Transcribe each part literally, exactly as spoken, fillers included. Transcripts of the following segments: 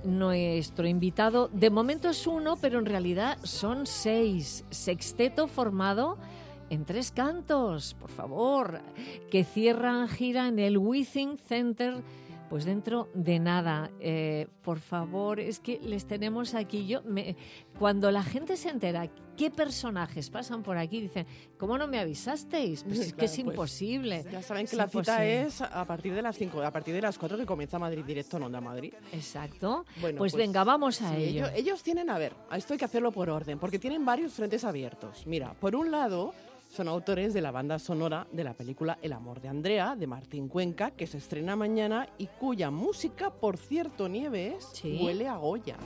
nuestro invitado. De momento es uno, pero en realidad son seis. Sexteto formado en tres cantos, por favor, que cierran gira en el Withing Center, pues dentro de nada. Eh, por favor, es que les tenemos aquí. Yo me, cuando la gente se entera qué personajes pasan por aquí, dicen, ¿cómo no me avisasteis? Pues es claro, que es pues, imposible. Ya saben que es la imposible. Cita es a partir de las cinco, a partir de las cuatro que comienza Madrid Directo en Onda Madrid. Exacto. Bueno, pues, pues venga, vamos a sí, ello. Ellos, ellos tienen, a ver, a esto hay que hacerlo por orden, porque tienen varios frentes abiertos. Mira, por un lado, son autores de la banda sonora de la película El amor de Andrea, de Martín Cuenca, que se estrena mañana y cuya música, por cierto, Nieves, ¿sí? huele a Goya.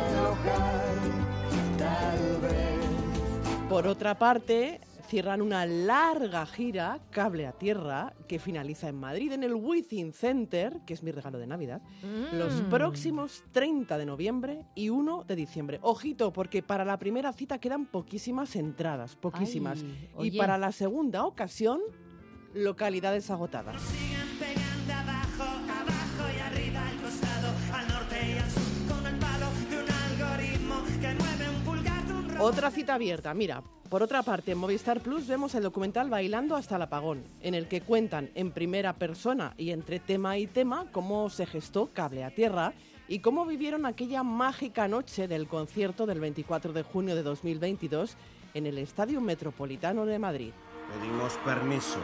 Por otra parte, cierran una larga gira, Cable a Tierra, que finaliza en Madrid, en el Withing Center, que es mi regalo de Navidad, mm. los próximos treinta de noviembre y uno de diciembre. Ojito, porque para la primera cita quedan poquísimas entradas, poquísimas. Ay, y para la segunda ocasión, localidades agotadas. Siguen pegando abajo, abajo y arriba, al costado, al norte y al sur, con el palo de un algoritmo que mueve un pulgar de un robo. Otra cita abierta, mira. Por otra parte, en Movistar Plus vemos el documental Bailando hasta el apagón, en el que cuentan en primera persona y entre tema y tema cómo se gestó Cable a Tierra y cómo vivieron aquella mágica noche del concierto del veinticuatro de junio de dos mil veintidós en el Estadio Metropolitano de Madrid. Pedimos permiso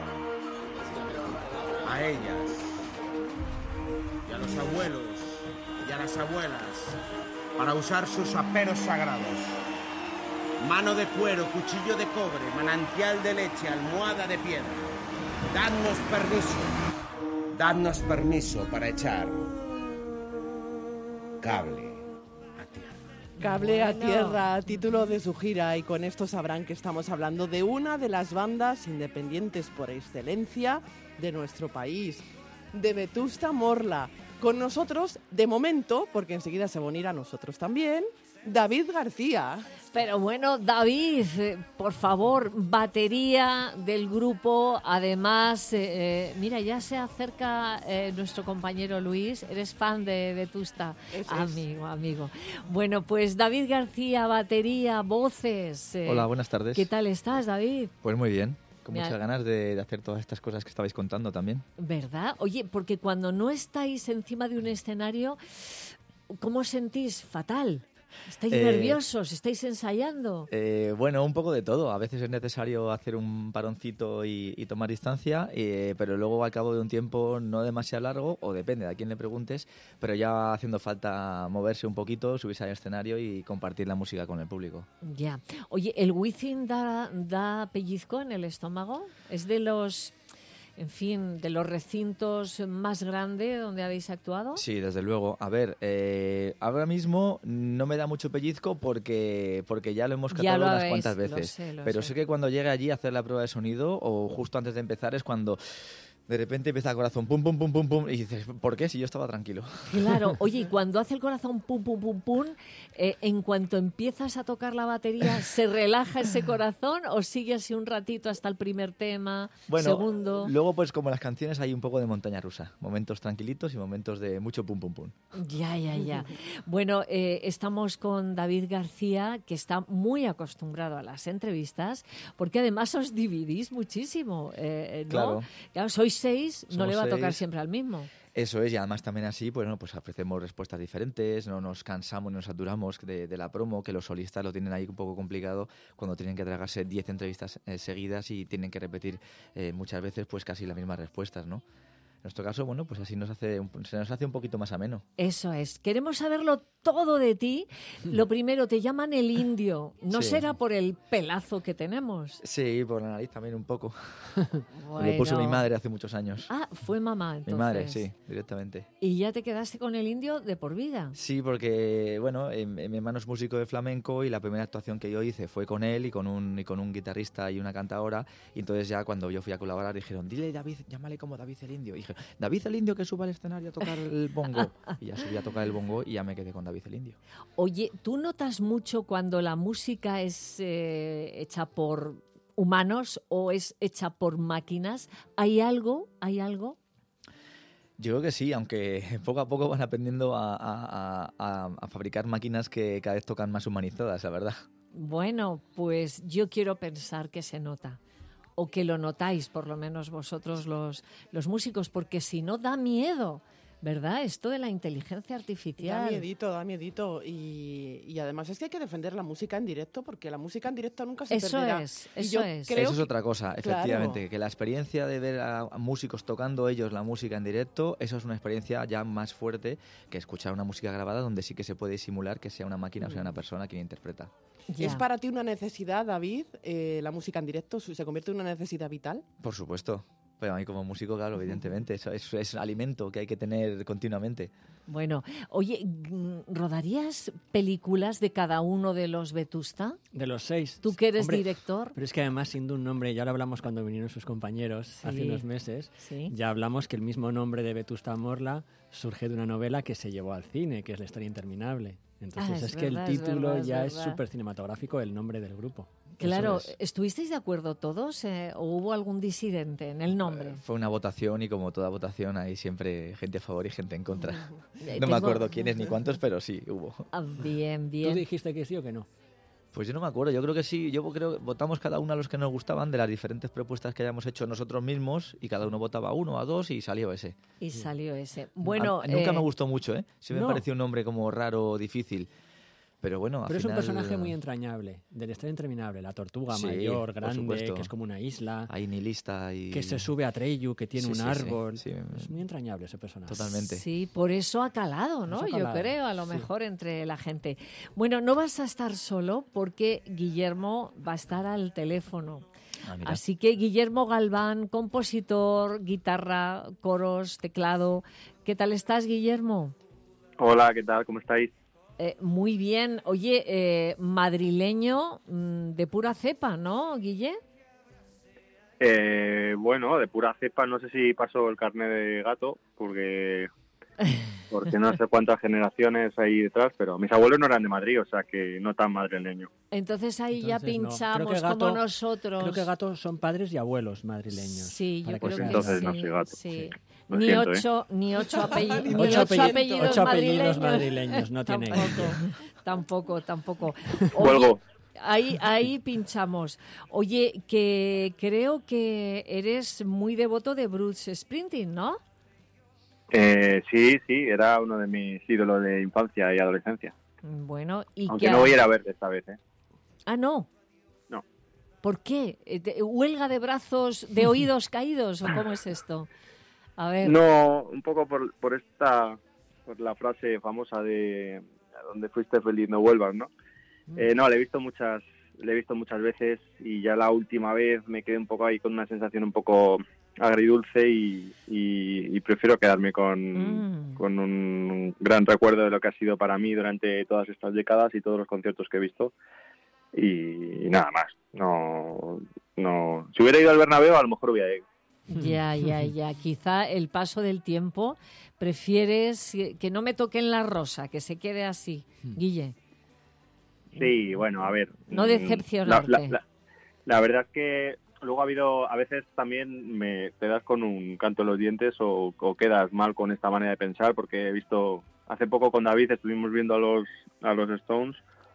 a ellas y a los abuelos y a las abuelas para usar sus aperos sagrados. Mano de cuero, cuchillo de cobre, manantial de leche, almohada de piedra. Dadnos permiso, dadnos permiso para echar cable a tierra. Cable a Tierra, título de su gira, y con esto sabrán que estamos hablando de una de las bandas independientes por excelencia de nuestro país, de Vetusta Morla. Con nosotros, de momento, porque enseguida se van a unir a nosotros también, David García. Pero bueno, David, eh, por favor, batería del grupo. Además, eh, mira, ya se acerca eh, nuestro compañero Luis. Eres fan de Vetusta. Eso amigo, es. amigo. Bueno, pues David García, batería, voces. Eh, Hola, buenas tardes. ¿Qué tal estás, David? Pues muy bien. Con Me muchas ha... ganas de, de hacer todas estas cosas que estabais contando también. ¿Verdad? Oye, porque cuando no estáis encima de un escenario, ¿cómo os sentís? Fatal. ¿Estáis eh, nerviosos? ¿Estáis ensayando? Eh, bueno, un poco de todo. A veces es necesario hacer un paroncito y, y tomar distancia, eh, pero luego al cabo de un tiempo no demasiado largo, o depende de a quién le preguntes, pero ya va haciendo falta moverse un poquito, subirse al escenario y compartir la música con el público. Ya. Oye, ¿el Withing da, da pellizco en el estómago? ¿Es de los... En fin, de los recintos más grandes donde habéis actuado? Sí, desde luego. A ver, eh, ahora mismo no me da mucho pellizco porque, porque ya lo hemos catado unas habéis, cuantas veces. Lo sé, lo pero sé. sé que cuando llegue allí a hacer la prueba de sonido o justo antes de empezar es cuando de repente empieza el corazón pum, pum, pum, pum, pum y dices, ¿por qué? Si yo estaba tranquilo. Claro. Oye, y cuando hace el corazón pum, pum, pum, pum, eh, en cuanto empiezas a tocar la batería, ¿se relaja ese corazón o sigue así un ratito hasta el primer tema, bueno, segundo? Luego, pues como las canciones hay un poco de montaña rusa. Momentos tranquilitos y momentos de mucho pum, pum, pum. Ya, ya, ya. Bueno, eh, estamos con David García, que está muy acostumbrado a las entrevistas, porque además os dividís muchísimo, eh, ¿no? Claro. Claro, sois seis, no Somos le va a tocar seis. siempre al mismo. Eso es, y además también así, pues, bueno, pues ofrecemos respuestas diferentes, no nos cansamos, no nos saturamos de, de la promo, que los solistas lo tienen ahí un poco complicado cuando tienen que tragarse diez entrevistas eh, seguidas y tienen que repetir eh, muchas veces pues casi las mismas respuestas, ¿no? En nuestro caso, bueno, pues así nos hace un, se nos hace un poquito más ameno. Eso es. Queremos saberlo todo de ti. Lo primero, te llaman el indio. ¿No Sí. será por el pelazo que tenemos? Sí, por la nariz también un poco. Bueno. Lo puso mi madre hace muchos años. Ah, fue mamá, entonces. Mi madre, sí, directamente. ¿Y ya te quedaste con el indio de por vida? Sí, porque, bueno, eh, mi hermano es músico de flamenco y la primera actuación que yo hice fue con él y con un, y con un guitarrista y una cantadora. Y entonces ya cuando yo fui a colaborar dijeron, dile David, llámale como David el Indio. Y dije, David el Indio que suba al escenario a tocar el bongo. Y ya subí a tocar el bongo y ya me quedé con David el Indio. Oye, ¿tú notas mucho cuando la música es eh, hecha por humanos o es hecha por máquinas? ¿Hay algo? ¿Hay algo? Yo creo que sí, aunque poco a poco van aprendiendo a, a, a, a fabricar máquinas que cada vez tocan más humanizadas, la verdad. Bueno, pues yo quiero pensar que se nota, o que lo notáis, por lo menos vosotros los, los músicos, porque si no da miedo, ¿verdad? Esto de la inteligencia artificial. Da miedito, da miedito. Y, y además es que hay que defender la música en directo, porque la música en directo nunca se Eso perderá. es, Y eso yo es. creo Eso es que- otra cosa, Claro. efectivamente, que la experiencia de ver a, a músicos tocando ellos la música en directo, eso es una experiencia ya más fuerte que escuchar una música grabada donde sí que se puede simular que sea una máquina o sea una persona quien interpreta. Ya. ¿Es para ti una necesidad, David, eh, la música en directo? ¿Se convierte en una necesidad vital? Por supuesto. Pero a mí como músico, claro, evidentemente, eso es, es alimento que hay que tener continuamente. Bueno, oye, ¿rodarías películas de cada uno de los Vetusta? De los seis. Tú que eres Hombre, director. Pero es que además, siendo un nombre, ya lo hablamos cuando vinieron sus compañeros Sí. hace unos meses, Sí. ya hablamos que el mismo nombre de Vetusta Morla surge de una novela que se llevó al cine, que es La historia interminable. Entonces Ah, es es, que verdad, el es título verdad, es ya es verdad. súper cinematográfico, el nombre del grupo. Claro, Eso es. ¿estuvisteis de acuerdo todos eh, o hubo algún disidente en el nombre? Fue una votación y como toda votación hay siempre gente a favor y gente en contra. Eh, No tengo- me acuerdo quiénes ni cuántos, pero sí, hubo. Ah, bien, ¿Tú bien. dijiste que sí o que no? Pues yo no me acuerdo, yo creo que sí, yo creo que votamos cada uno a los que nos gustaban de las diferentes propuestas que hayamos hecho nosotros mismos y cada uno votaba a uno, a dos y salió ese. Y salió ese. Bueno, A- nunca eh, me gustó mucho, ¿eh? Sí me no. pareció un nombre como raro, difícil. Pero bueno, al Pero es un final, personaje muy entrañable, de la historia interminable. La tortuga Sí, mayor, por grande, supuesto. que es como una isla, Hay nihilista y... que se sube a Treyu, que tiene Sí, un sí, sí, árbol. sí. Es muy entrañable ese personaje. Totalmente. Sí, por eso ha calado, ¿no? Eso ha Yo calado, creo, a lo sí. mejor entre la gente. Bueno, no vas a estar solo porque Guillermo va a estar al teléfono. Ah, mira. Así que Guillermo Galván, compositor, guitarra, coros, teclado. ¿Qué tal estás, Guillermo? Hola, ¿qué tal? ¿Cómo estáis? Eh, muy bien. Oye, eh, madrileño mm, de pura cepa, ¿no, Guille? Eh, bueno, de pura cepa, no sé si pasó el carnet de gato, porque porque no sé cuántas generaciones hay detrás, pero mis abuelos no eran de Madrid, o sea que no tan madrileño. Entonces ahí ya Entonces, no. pinchamos Creo que como gato- nosotros. Creo que gatos son padres y abuelos madrileños. Sí, yo para creo que que sean- entonces sí. no soy gato, sí. sí. Lo Ni, siento, ¿eh? ocho, ni ocho apellidos, ni Ocho ocho apellidos- apellidos, ocho apellidos madrileños. madrileños, no tiene Tampoco, tampoco, tampoco. Cuelgo. Ahí, ahí pinchamos. Oye, que creo que eres muy devoto de Bruce Springsteen, ¿no? Eh, sí, sí, era uno de mis ídolos de infancia y adolescencia. Bueno, y Aunque que... no voy a ir a verle esta vez, ¿eh? Ah, no. No. ¿Por qué? Eh, te- ¿Huelga de brazos, de oídos caídos o cómo es esto? A ver. No, un poco por, por esta, por la frase famosa de "A donde fuiste feliz no vuelvas", ¿no? Eh, no, le he visto muchas, le he visto muchas veces y ya la última vez me quedé un poco ahí con una sensación un poco agridulce y, y, y prefiero quedarme con, Mm. con un gran recuerdo de lo que ha sido para mí durante todas estas décadas y todos los conciertos que he visto y, y nada más. No, no. Si hubiera ido al Bernabéu a lo mejor hubiera ido. Ya, ya, ya. Quizá el paso del tiempo prefieres que no me toquen la rosa, que se quede así. Guille. Sí, bueno, a ver. No mm, decepcionarte. La, la- la- la verdad es que luego ha habido, a veces también me te das con un canto en los dientes o, o quedas mal con esta manera de pensar, porque he visto, hace poco con David estuvimos viendo a los, a los Stones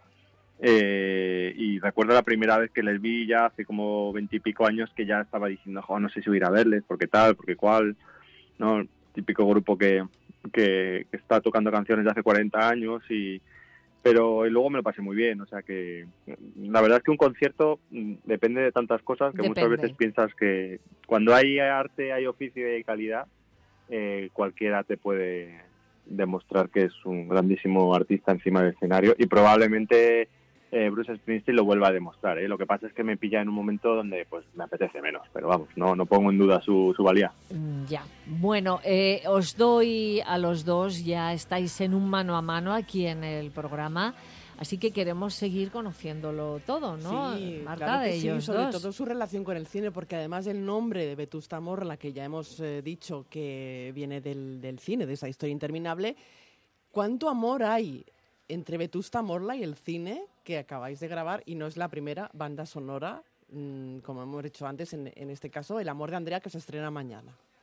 eh, y recuerdo la primera vez que les vi ya hace como veintipico años que ya estaba diciendo, jo, no sé si voy a ir a verles, porque tal, porque cual, ¿no? Típico grupo que, que, que está tocando canciones de hace cuarenta años y pero luego me lo pasé muy bien, o sea que la verdad es que un concierto mm, depende de tantas cosas que muchas Depende. veces piensas que cuando hay arte, hay oficio y hay calidad, eh, cualquiera te puede demostrar que es un grandísimo artista encima del escenario y probablemente eh, Bruce Springsteen lo vuelva a demostrar, ¿eh? Lo que pasa es que me pilla en un momento donde pues me apetece menos, pero vamos, no, no pongo en duda su, su valía. Mm, Ya. Bueno, eh, os doy a los dos, ya estáis en un mano a mano aquí en el programa, así que queremos seguir conociéndolo todo, ¿no? Sí, Marta, claro que de sí, ellos sobre dos. todo su relación con el cine, porque además del nombre de Vetusta Morla, que ya hemos eh, dicho que viene del, del cine, de esa historia interminable, ¿cuánto amor hay entre Vetusta Morla y el cine que acabáis de grabar? Y no es la primera banda sonora, mmm, como hemos dicho antes, en, en este caso, El amor de Andrea, que se estrena mañana.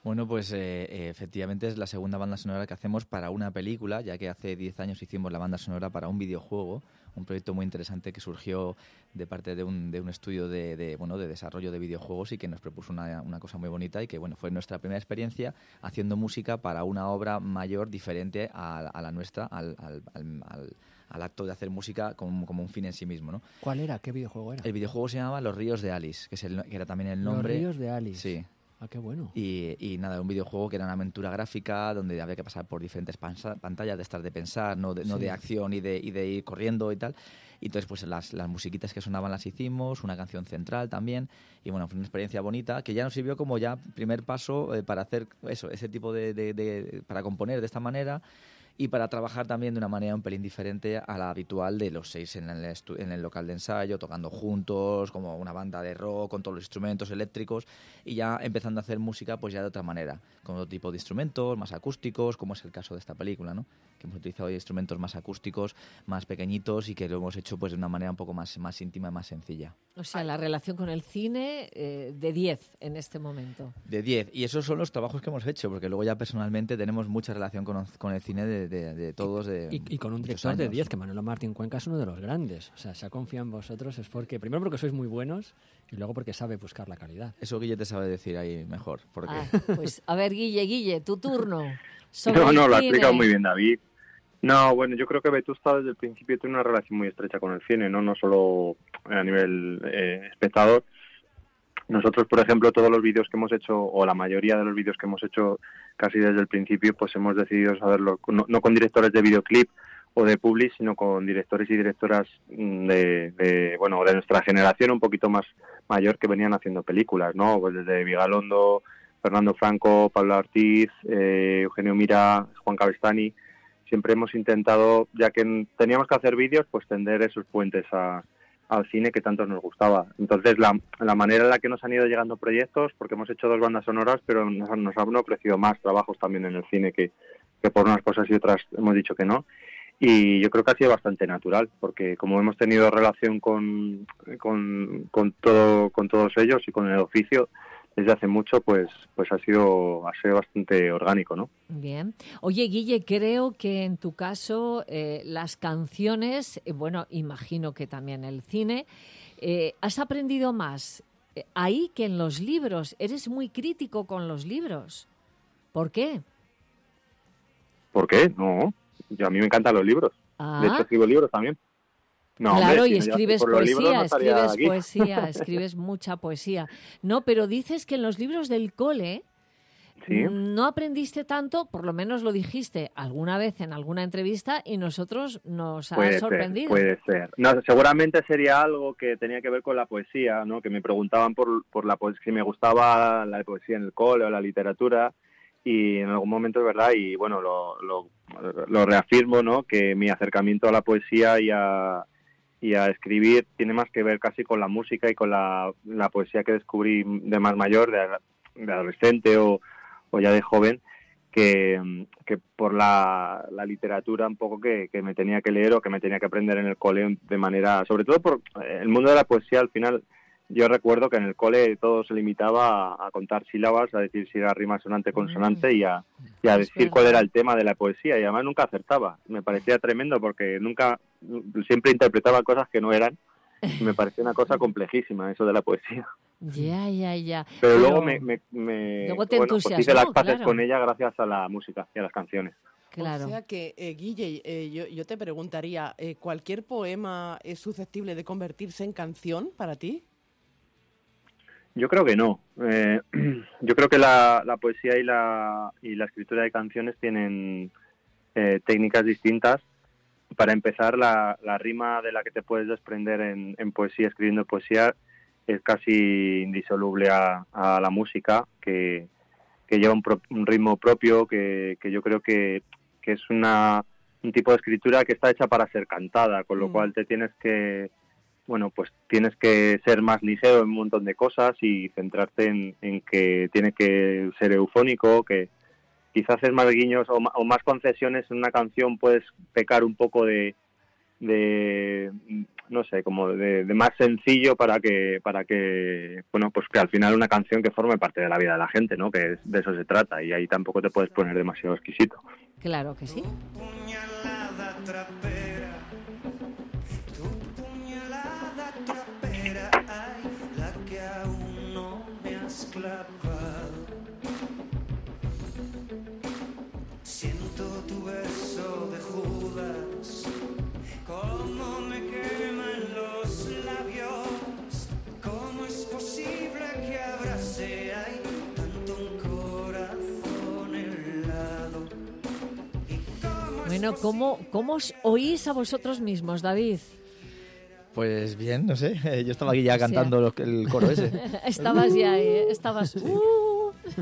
Bueno, pues eh, eh, efectivamente es la segunda banda sonora que hacemos para una película, ya que hace diez años hicimos la banda sonora para un videojuego, un proyecto muy interesante que surgió de parte de un, de un estudio de, de, bueno, de desarrollo de videojuegos y que nos propuso una, una cosa muy bonita y que bueno, fue nuestra primera experiencia haciendo música para una obra mayor diferente a, a la nuestra, al, al, al, al, al acto de hacer música como, como un fin en sí mismo, ¿no? ¿Cuál era? ¿Qué videojuego era? El videojuego se llamaba Los Ríos de Alice, que, es el, que era también el nombre. Los Ríos de Alice. Sí. Ah, qué bueno. Y, y nada, un videojuego que era una aventura gráfica donde había que pasar por diferentes pansa- pantallas de estas de pensar, no de, no Sí. de acción y de, y de ir corriendo y tal. Y entonces pues las, las musiquitas que sonaban las hicimos, una canción central también. Y bueno, fue una experiencia bonita que ya nos sirvió como ya primer paso eh, para hacer eso, ese tipo de, de, de... para componer de esta manera. Y para trabajar también de una manera un pelín diferente a la habitual de los seis en el, estu- en el local de ensayo, tocando juntos, como una banda de rock, con todos los instrumentos eléctricos, y ya empezando a hacer música pues ya de otra manera, con otro tipo de instrumentos, más acústicos, como es el caso de esta película, ¿no? Que hemos utilizado instrumentos más acústicos, más pequeñitos, y que lo hemos hecho pues de una manera un poco más, más íntima y más sencilla. O sea, la relación con el cine eh, de diez en este momento. De diez. Y esos son los trabajos que hemos hecho, porque luego ya personalmente tenemos mucha relación con, con el cine de, de, de todos. De, Y, y con un muchos director de años. diez, que Manolo Martín Cuenca es uno de los grandes. O sea, se ha confiado en vosotros es porque, primero porque sois muy buenos y luego porque sabe buscar la calidad. Eso Guille te sabe decir ahí mejor. Porque... Ah, pues a ver, Guille, Guille, tu turno. Sobre No, el no, lo ha cine. explicado muy bien David. No, bueno, yo creo que Vetusta desde el principio tiene una relación muy estrecha con el cine, no no solo a nivel eh, espectador. Nosotros, por ejemplo, todos los vídeos que hemos hecho, o la mayoría de los vídeos que hemos hecho casi desde el principio, pues hemos decidido saberlo, no, no con directores de videoclip o de public, sino con directores y directoras de, de, bueno, de nuestra generación un poquito más mayor que venían haciendo películas, ¿no? Pues desde Vigalondo, Fernando Franco, Pablo Ortiz, eh, Eugenio Mira, Juan Cabestany. Siempre hemos intentado, ya que teníamos que hacer vídeos, pues tender esos puentes a, al cine que tanto nos gustaba. Entonces, la, la manera en la que nos han ido llegando proyectos, porque hemos hecho dos bandas sonoras, pero nos, han- nos han ofrecido más trabajos también en el cine que, que por unas cosas y otras hemos dicho que no. Y yo creo que ha sido bastante natural, porque como hemos tenido relación con, con, con, todo, con todos ellos y con el oficio desde hace mucho, pues pues ha sido ha sido bastante orgánico, ¿no? Bien. Oye, Guille, creo que en tu caso eh, las canciones, eh, bueno, imagino que también el cine, eh, has aprendido más eh, ahí que en los libros. Eres muy crítico con los libros. ¿Por qué? ¿Por qué? No, yo, a mí me encantan los libros. Ah. De hecho, escribo libros también. No, Claro, hombre, y si no, ya escribes por los libros poesía, no estaría escribes aquí. poesía, escribes mucha poesía. No, pero dices que en los libros del cole Sí. no aprendiste tanto, por lo menos lo dijiste alguna vez en alguna entrevista y nosotros nos ha Puede sorprendido. ser, puede ser. No, seguramente sería algo que tenía que ver con la poesía, ¿no? Que me preguntaban por, por la poesía, si me gustaba la poesía en el cole o la literatura, y en algún momento es verdad, y bueno, lo, lo, lo reafirmo, ¿no? Que mi acercamiento a la poesía y a, y a escribir tiene más que ver casi con la música y con la, la poesía que descubrí de más mayor, de, de adolescente o, o ya de joven, que, que por la, la literatura un poco que, que me tenía que leer o que me tenía que aprender en el cole de manera, sobre todo por el mundo de la poesía. Al final yo recuerdo que en el cole todo se limitaba a, a contar sílabas, a decir si era rima sonante consonante y a, y a Es decir cuál verdad. era el tema de la poesía, y además nunca acertaba. Me parecía tremendo porque nunca, siempre interpretaba cosas que no eran, y me parecía una cosa complejísima eso de la poesía. Ya, ya, ya. Pero, luego me, me, me luego te bueno, pues hice entusiasmó, las paces claro. con ella gracias a la música y a las canciones. Claro. O sea que, eh, Guille, eh, yo, yo te preguntaría, eh, ¿cualquier poema es susceptible de convertirse en canción para ti? Yo creo que no. Eh, yo creo que la, la poesía y la, y la escritura de canciones tienen eh, técnicas distintas. Para empezar, la, la rima de la que te puedes desprender en, en poesía, escribiendo poesía, es casi indisoluble a, a la música, que, que lleva un, pro, un ritmo propio, que, que yo creo que, que es una, un tipo de escritura que está hecha para ser cantada, con lo Mm. cual te tienes que, bueno, pues tienes que ser más ligero en un montón de cosas y centrarte en, en que tiene que ser eufónico, que quizás hacer más guiños o, o más concesiones en una canción puedes pecar un poco de, de, no sé, como de, de más sencillo para que, para que, bueno, pues que al final una canción que forme parte de la vida de la gente, ¿no? Que de eso se trata, y ahí tampoco te puedes poner demasiado exquisito. Claro que sí. Puñalada trapera, tu puñalada trapera, ay, la que aún no me has clavado. Siento tu beso de Judas, cómo me queman los labios, cómo es posible que abrase hay tanto un corazón helado. Bueno, ¿cómo, ¿cómo os oís a vosotros mismos, David? Pues bien, no sé, yo estaba aquí ya O sea, cantando lo- el coro ese. Estabas ya, ¿eh? Estabas... ¡Uh!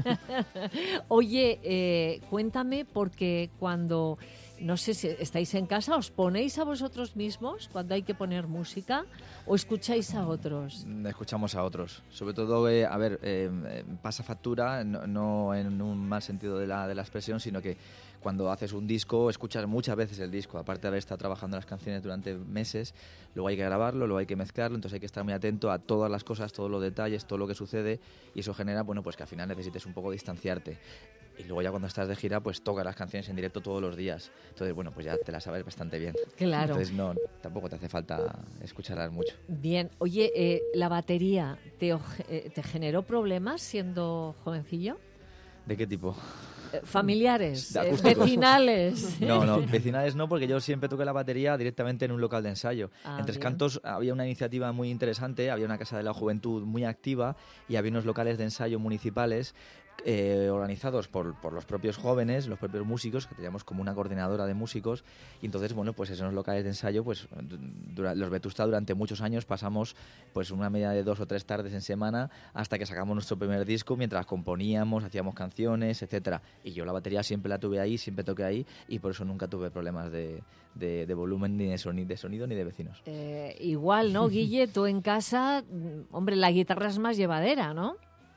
Oye, eh, cuéntame, porque cuando, no sé si estáis en casa, ¿os ponéis a vosotros mismos cuando hay que poner música o escucháis a otros? Escuchamos a otros. Sobre todo, eh, a ver, eh, eh, pasa factura, no, no en un mal sentido de la, de la expresión, sino que cuando haces un disco, escuchas muchas veces el disco. Aparte de haber estado trabajando las canciones durante meses, luego hay que grabarlo, luego hay que mezclarlo, entonces hay que estar muy atento a todas las cosas, todos los detalles, todo lo que sucede, y eso genera, bueno, pues que al final necesites un poco distanciarte. Y luego ya cuando estás de gira, pues tocas las canciones en directo todos los días. Entonces, bueno, pues ya te las sabes bastante bien. Claro. Entonces, no, tampoco te hace falta escucharlas mucho. Bien. Oye, eh, ¿la batería te, oje- eh, te generó problemas siendo jovencillo? ¿De qué tipo? Eh, ¿Familiares? De eh, acústicos. ¿Vecinales? No, no, vecinales no, porque yo siempre toqué la batería directamente en un local de ensayo. Ah, en Tres bien. Cantos había una iniciativa muy interesante, había una Casa de la Juventud muy activa y había unos locales de ensayo municipales eh, organizados por, por los propios jóvenes, los propios músicos, que teníamos como una coordinadora de músicos, y entonces, bueno, pues esos locales de ensayo, pues dura, los Vetusta durante muchos años pasamos pues una media de dos o tres tardes en semana hasta que sacamos nuestro primer disco, mientras componíamos, hacíamos canciones, etcétera. Y yo la batería siempre la tuve ahí, siempre toqué ahí, y por eso nunca tuve problemas de, de, de volumen, ni de sonido, de sonido, ni de vecinos. Eh, igual, ¿no, Guille? Tú en casa, mm, hombre, la guitarra es más llevadera, ¿no?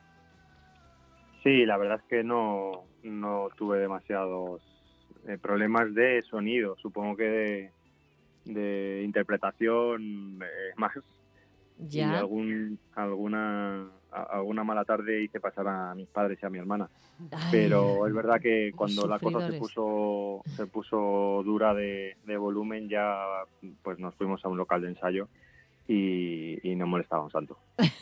Sí, la verdad es que no, no tuve demasiados eh, problemas de sonido, supongo que de, de interpretación eh, más. Y Ya. algún, alguna, a- alguna mala tarde hice pasar a mis padres y a mi hermana. Ay, Pero es verdad que cuando la cosa se sufridores. puso, se puso dura de, de volumen, ya pues nos fuimos a un local de ensayo y, y no molestábamos tanto.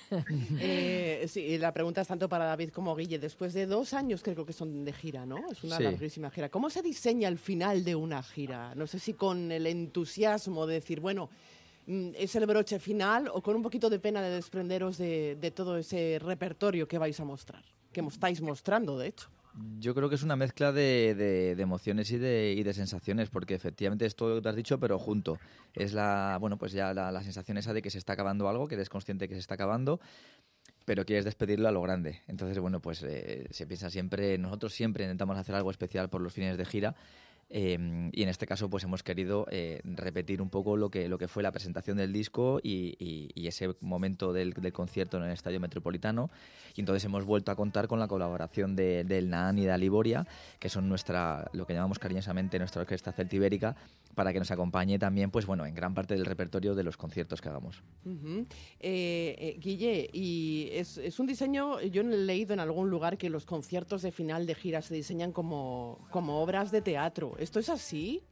Eh, sí, y la pregunta es tanto para David como Guille. Después de dos años creo que son de gira, ¿no? Es una Sí. larguísima gira. ¿Cómo se diseña el final de una gira? No sé si con el entusiasmo de decir, bueno, mm, es el broche final, o con un poquito de pena de desprenderos de, de todo ese repertorio que vais a mostrar, que mo- estáis mostrando, de hecho. Yo creo que es una mezcla de, de- de emociones y de, y de sensaciones, porque efectivamente es todo lo que te has dicho, pero junto. Es la, bueno, pues ya la, la sensación esa de que se está acabando algo, que eres consciente que se está acabando, pero quieres despedirlo a lo grande. Entonces, bueno, pues eh, se piensa siempre, nosotros siempre intentamos hacer algo especial por los fines de gira. Eh, y en este caso pues hemos querido eh, repetir un poco lo que, lo que fue la presentación del disco y, y- y ese momento del, del concierto en el Estadio Metropolitano, y entonces hemos vuelto a contar con la colaboración de, del Naan y de Aliboria, que son nuestra, lo que llamamos cariñosamente nuestra orquesta celtibérica, para que nos acompañe también pues bueno en gran parte del repertorio de los conciertos que hagamos. Ujú. Eh, eh, Guille, y es, es un diseño, yo he leído en algún lugar que los conciertos de final de gira se diseñan como, como obras de teatro. ¿Esto es así?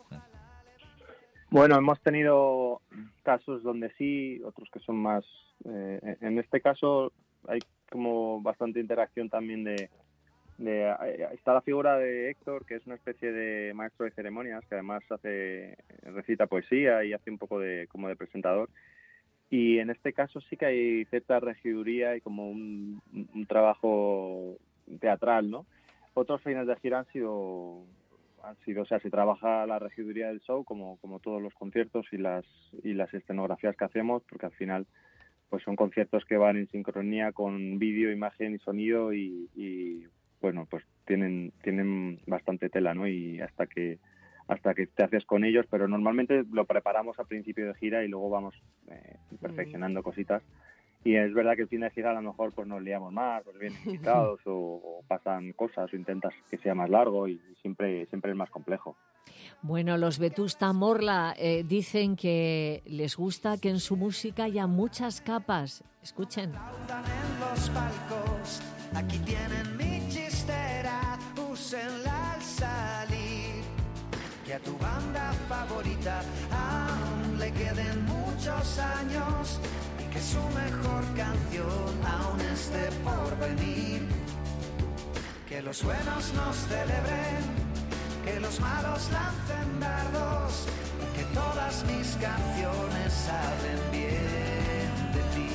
Bueno, hemos tenido casos donde sí, otros que son más... eh, en este caso hay como bastante interacción también de, de... eh, Está la figura de Héctor, que es una especie de maestro de ceremonias, que además hace recita poesía y hace un poco de como de presentador. Y en este caso sí que hay cierta regiduría y como un, un trabajo teatral, ¿no? Otros fines de gira han sido... han sido, o sea, se trabaja la regiduría del show como, como todos los conciertos y las y las escenografías que hacemos, porque al final pues son conciertos que van en sincronía con vídeo, imagen y sonido y, y bueno, pues tienen tienen bastante tela, ¿no? Y hasta que hasta que te haces con ellos, pero normalmente lo preparamos a principio de gira y luego vamos eh, perfeccionando cositas. y es verdad que el fin de gira a lo mejor pues nos liamos más, pues vienen invitados o, o pasan cosas o intentas que sea más largo y siempre, siempre es más complejo. Bueno, los Vetusta Morla eh, dicen que les gusta que en su música haya muchas capas. Escuchen. En los palcos, aquí tienen mi chistera, úsenla al salir. Que a tu banda favorita aún le queden muchos años y que su mejor canción aún esté por venir. Que los buenos nos celebren, que los malos lancen dardos, que todas mis canciones hablen bien de ti.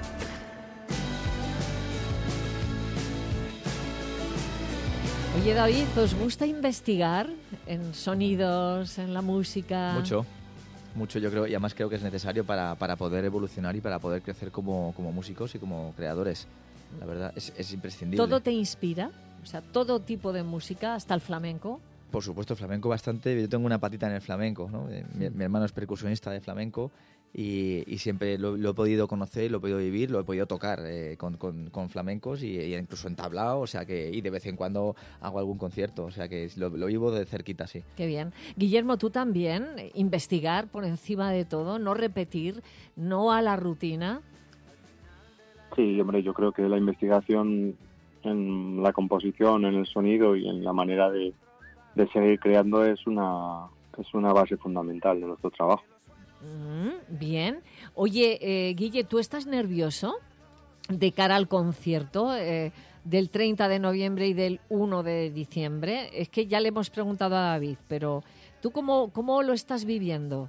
Oye, David, ¿os gusta investigar en sonidos, en la música? Mucho, mucho yo creo, y además creo que es necesario para, para poder evolucionar y para poder crecer como, como músicos y como creadores. La verdad, es, es imprescindible. ¿Todo te inspira? O sea, todo tipo de música, hasta el flamenco. Por supuesto, flamenco bastante. Yo tengo una patita en el flamenco, ¿no? Mi, mi hermano es percusionista de flamenco y, y siempre lo, lo he podido conocer, lo he podido vivir, lo he podido tocar eh, con, con, con flamencos y, y incluso entablado, o sea que y de vez en cuando hago algún concierto, o sea que lo, lo vivo de cerquita, sí. Qué bien. Guillermo, tú también, investigar por encima de todo, no repetir, no a la rutina. Sí, hombre, yo creo que la investigación en la composición, en el sonido y en la manera de, de seguir creando es una, es una base fundamental de nuestro trabajo. Mm, bien. Oye, eh, Guille, ¿tú estás nervioso de cara al concierto eh, del treinta de noviembre y del uno de diciembre? Es que ya le hemos preguntado a David, pero ¿tú cómo, cómo lo estás viviendo?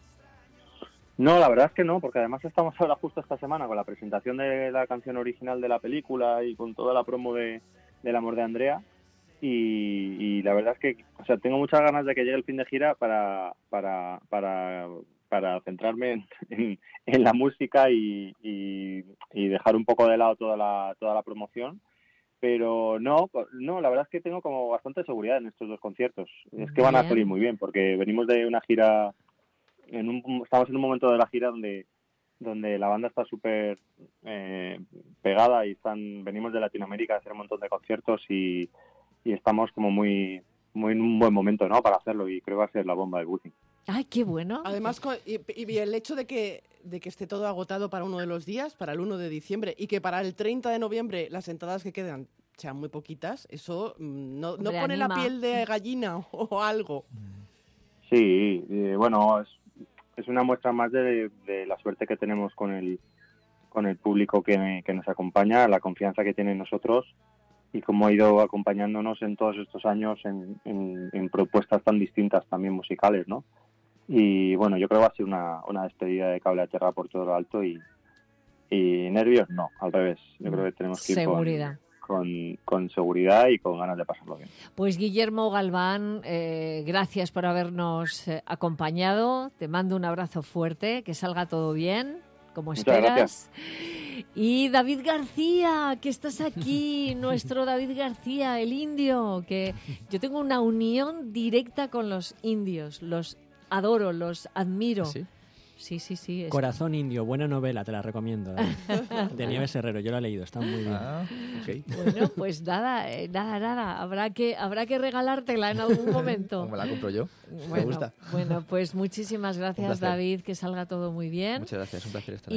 No, la verdad es que no, porque además estamos ahora justo esta semana con la presentación de la canción original de la película y con toda la promo de del amor de Andrea y, y la verdad es que, o sea, tengo muchas ganas de que llegue el fin de gira para para para para centrarme en, en, en la música y, y, y dejar un poco de lado toda la toda la promoción. Pero no, no, la verdad es que tengo como bastante seguridad en estos dos conciertos. Es que van a salir muy bien, porque venimos de una gira, en un, estamos en un momento de la gira donde donde la banda está súper eh, pegada y están venimos de Latinoamérica a hacer un montón de conciertos y, y estamos como muy muy en un buen momento, ¿no?, para hacerlo, y creo que va a ser la bomba del booking. ¡Ay, qué bueno! Además, y, y el hecho de que, de que esté todo agotado para uno de los días, para el uno de diciembre, y que para el treinta de noviembre las entradas que quedan sean muy poquitas, eso no, no pone anima. la piel de gallina o algo. Sí, eh, bueno, es, es una muestra más de, de la suerte que tenemos con el con el público que, que nos acompaña, la confianza que tiene en nosotros y cómo ha ido acompañándonos en todos estos años en, en, en propuestas tan distintas también musicales, ¿no? Y bueno, yo creo que va a ser una, una despedida de Cable a Tierra por todo lo alto y, y nervios no, al revés. Yo creo que tenemos que ir seguridad. Con, con, con seguridad y con ganas de pasarlo bien. Pues Guillermo Galván, eh, gracias por habernos eh, acompañado. Te mando un abrazo fuerte, que salga todo bien, como Muchas esperas. Gracias. Y David García, que estás aquí, nuestro David García, el indio, que yo tengo una unión directa con los indios, los adoro, los admiro. ¿Sí? Sí, sí, sí. Es... Corazón indio, buena novela, te la recomiendo. ¿eh? De Nieves Herrero, yo la he leído, está muy bien. Ah, okay. Bueno, pues nada, eh, nada, nada. Habrá que, habrá que regalártela en algún momento. ¿Cómo la compro yo? Bueno, Me gusta. bueno, pues muchísimas gracias, placer. David, que salga todo muy bien. Muchas gracias, un placer estar aquí.